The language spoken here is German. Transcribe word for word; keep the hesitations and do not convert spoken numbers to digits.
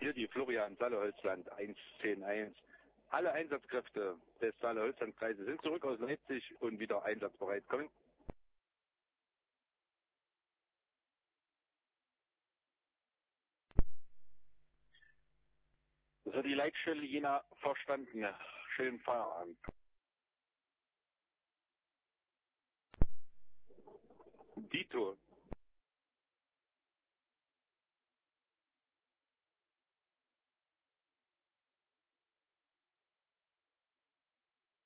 Hier die Florian Saale-Holzland eins zehn eins. Alle Einsatzkräfte des Saale-Holzland-Kreises sind zurück aus Leipzig und wieder einsatzbereit. Kommen. Das hat die Leitstelle Jena verstanden. Schönen Feierabend. Dito.